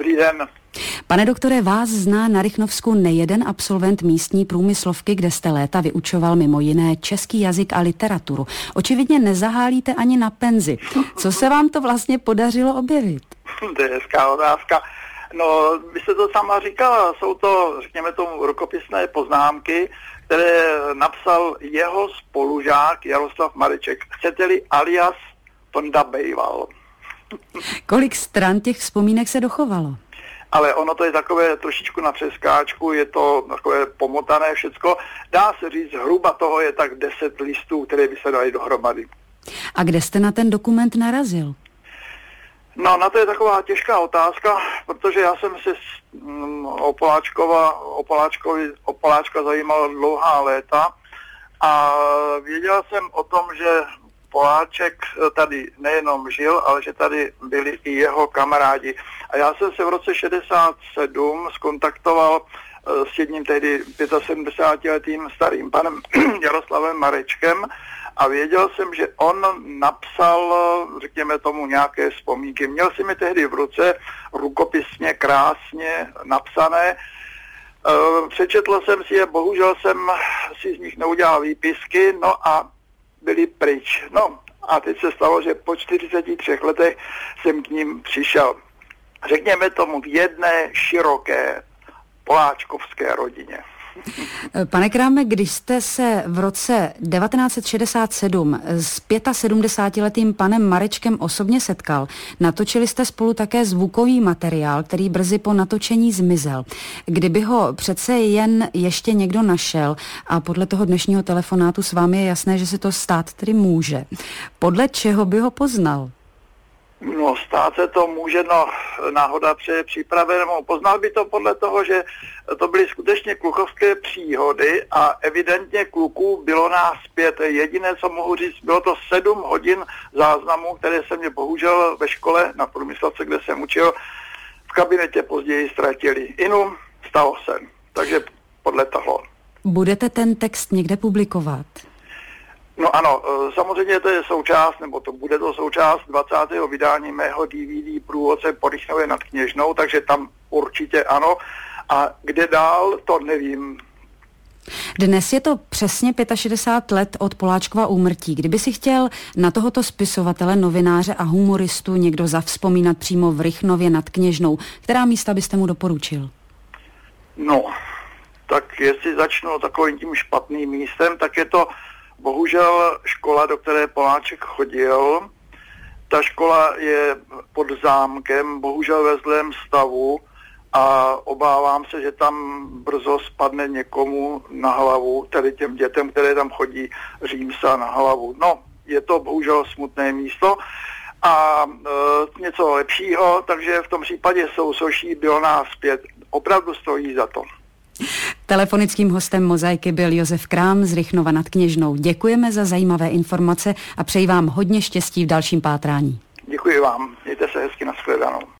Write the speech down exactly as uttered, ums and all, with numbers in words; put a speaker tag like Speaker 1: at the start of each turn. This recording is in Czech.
Speaker 1: Dobrý den.
Speaker 2: Pane doktore, vás zná na Rychnovsku nejeden absolvent místní průmyslovky, kde jste léta vyučoval mimo jiné český jazyk a literaturu. Očividně nezahálíte ani na penzi. Co se vám to vlastně podařilo objevit?
Speaker 1: To je hezká otázka. No, vy jste to sama říkala, jsou to, řekněme tomu, rukopisné poznámky, které napsal jeho spolužák Jaroslav Mareček. Chcete-li alias Tonda Bejval.
Speaker 2: Kolik stran těch vzpomínek se dochovalo?
Speaker 1: Ale ono to je takové trošičku na přeskáčku, je to takové pomotané všecko. Dá se říct, hruba toho je tak deset listů, které by se daly dohromady.
Speaker 2: A kde jste na ten dokument narazil?
Speaker 1: No, na to je taková těžká otázka, protože já jsem se mm, o Poláčkova, o Poláčkovi, o Poláčka zajímal dlouhá léta a věděl jsem o tom, že Poláček tady nejenom žil, ale že tady byli i jeho kamarádi. A já jsem se v roce šedesát sedm skontaktoval s jedním tehdy sedmdesátipětiletým starým panem Jaroslavem Marečkem a věděl jsem, že on napsal, řekněme tomu, nějaké vzpomínky. Měl si mi tehdy v ruce rukopisně, krásně napsané. Přečetl jsem si je, bohužel jsem si z nich neudělal výpisky, no a byli pryč. No a teď se stalo, že po čtyřiceti třech letech jsem k ním přišel. Řekněme tomu v jedné široké poláčkovské rodině.
Speaker 2: Pane Kráme, když jste se v roce devatenáct set šedesát sedm s sedmdesátiletým panem Marečkem osobně setkal, natočili jste spolu také zvukový materiál, který brzy po natočení zmizel. Kdyby ho přece jen ještě někdo našel, a podle toho dnešního telefonátu s vámi je jasné, že se to stát tedy může, podle čeho by ho poznal?
Speaker 1: No, stát se to může, no, náhoda přeje připravenému. Poznal by to podle toho, že to byly skutečně klukovské příhody a evidentně kluků bylo nás pět. Jediné, co mohu říct, bylo to sedm hodin záznamů, které se mě bohužel ve škole na průmyslovce, kde jsem učil, v kabinetě později ztratili. Inu, stalo se. Takže podle toho.
Speaker 2: Budete ten text někde publikovat?
Speaker 1: No ano, samozřejmě to je součást, nebo to bude to součást dvacátého vydání mého D V D Průvodce po Rychnově nad Kněžnou, takže tam určitě ano. A kde dál, to nevím.
Speaker 2: Dnes je to přesně šedesát pět let od Poláčkova úmrtí. Kdyby si chtěl na tohoto spisovatele, novináře a humoristu někdo zavzpomínat přímo v Rychnově nad Kněžnou, která místa byste mu doporučil?
Speaker 1: No, tak jestli začnu takovým tím špatným místem, tak je to bohužel škola, do které Poláček chodil. Ta škola je pod zámkem, bohužel ve zlém stavu a obávám se, že tam brzo spadne někomu na hlavu, tedy těm dětem, které tam chodí, římsa na hlavu. No, je to bohužel smutné místo a e, něco lepšího, takže v tom případě sousoší bylo nás pět. Opravdu stojí za to.
Speaker 2: Telefonickým hostem Mozaiky byl Josef Krám z Rychnova nad Kněžnou. Děkujeme za zajímavé informace a přeji vám hodně štěstí v dalším pátrání.
Speaker 1: Děkuji vám. Mějte se hezky, nashledanou.